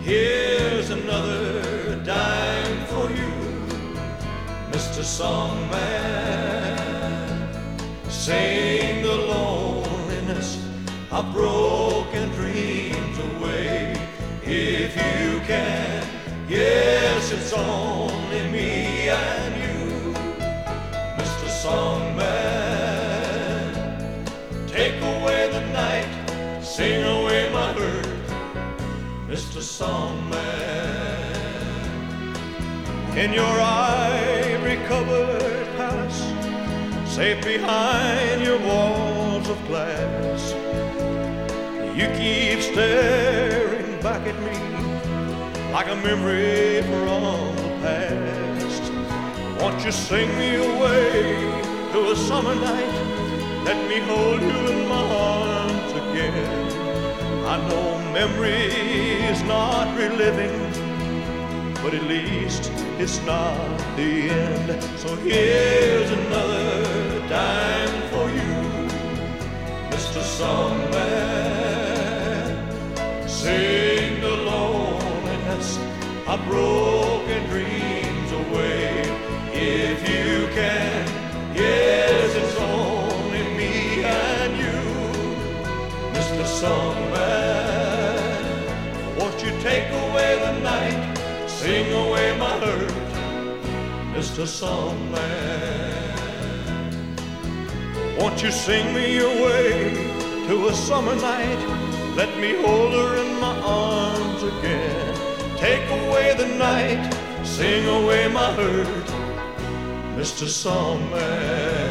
Here's another dime for you, Mr. Songman. Sing the loneliness of broken dreams away if you can. Yes, it's only me and you, Mr. Songman. Take away the night, sing away my hurt, Mr. Songman. In your ivory-covered palace, safe behind your walls of glass, you keep staring back at me like a memory from the past. Won't you sing me away to a summer night? Let me hold you in my arms again. I know memory is not reliving, but at least it's not the end. So here's another dime for you, Mr. Songman. Sing the loneliness of broken dreams away if you can. Yes, it's only me and you, Mr. Songman. Won't you take away the night, sing away my hurt, Mr. Songman. Won't you sing me away to a summer night? Let me hold her in my arms again. Take away the night, sing away my hurt, Mr. Songman.